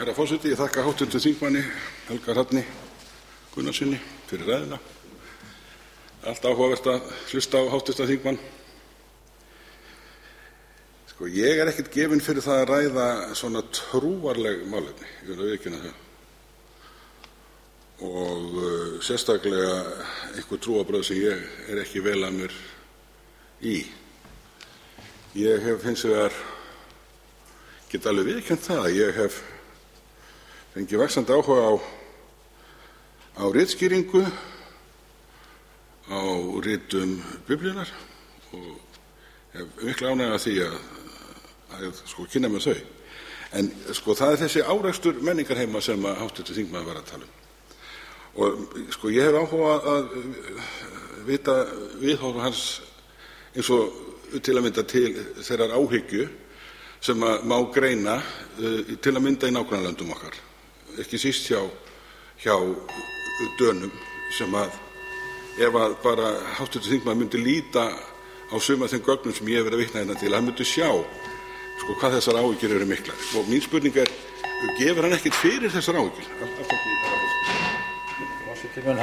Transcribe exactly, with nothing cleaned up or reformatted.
Herra forseti, ég þakka háttvirtum þingmanni Helga Hrafni Gunnarssyni fyrir ræðuna. Allt áhugavert að hlusta á háttvirtan þingmann. Sko, ég er ekkert gefinn fyrir það að ræða svona trúarleg málefni, ég vil að viðurkenna það. Og uh, sérstaklega einhver trúarbrögð sem ég er ekki vel að mér í. Ég hef hins vegar get alveg viðurkennt það að ég hef fengið vaxandi áhuga á, á ritskýringu, á ritum Biblíunnar og hef mikla ánægju af því að, að sko, kynna með þau. En sko, það er þessi árekstur menningarheima sem að háttvirtur þingmaður var að tala um. Og sko, ég hef áhuga að vita viðhorf hans eins og til að mynda til þeirrar áhyggju sem að má greina uh, til að mynda í nágrannalöndum okkar, ekki síst hjá, hjá Dönum, sem að ef að bara háttvirtur þingmaður myndi líta á suma þeim gögnum sem ég hef verið að vitna hérna til, að hann myndi sjá sko, hvað þessar áhyggjur eru miklar. Og mín spurning er, gefur hann ekkert fyrir þessar áhyggjur?